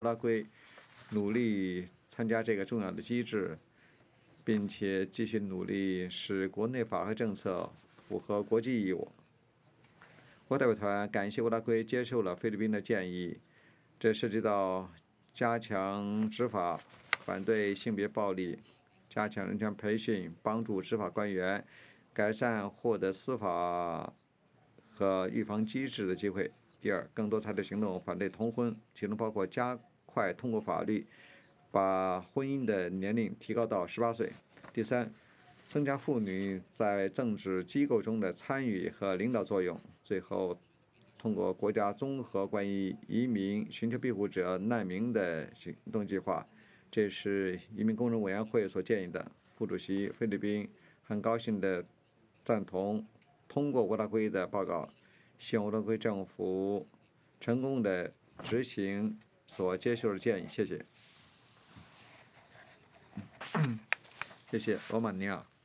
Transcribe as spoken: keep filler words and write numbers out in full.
拉圭努力参加这个重要的机制，并且继续努力使国内法和政策符合国际义务。我代表团感谢乌拉圭接受了菲律宾的建议，这涉及到加强执法、反对性别暴力、加强人权培训、帮助执法官员改善获得司法和预防机制的机会。第二，更多采取行动反对同婚，其中包括加快通过法律，把婚姻的年龄提高到十八岁。第三，增加妇女在政治机构中的参与和领导作用。最后，通过国家综合关于移民、寻求庇护者、难民的行动计划，这是移民工人委员会所建议的。副主席，菲律宾很高兴地赞同通过乌拉圭的报告，希望乌拉圭政府成功地执行所接受的建议。谢谢。谢谢，罗马尼亚。